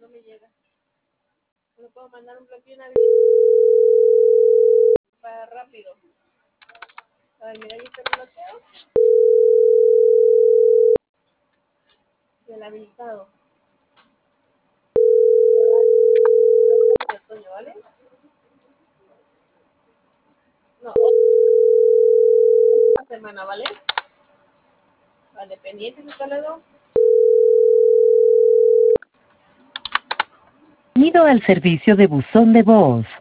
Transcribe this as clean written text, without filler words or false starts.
no me llega. No puedo mandar un bloqueo para rápido. A ver, mira, ahí está el bloqueo. Del habilitado. ¿Vale? No, otra semana, ¿vale? Vale, pendiente, hasta luego. Bienvenido al servicio de buzón de voz.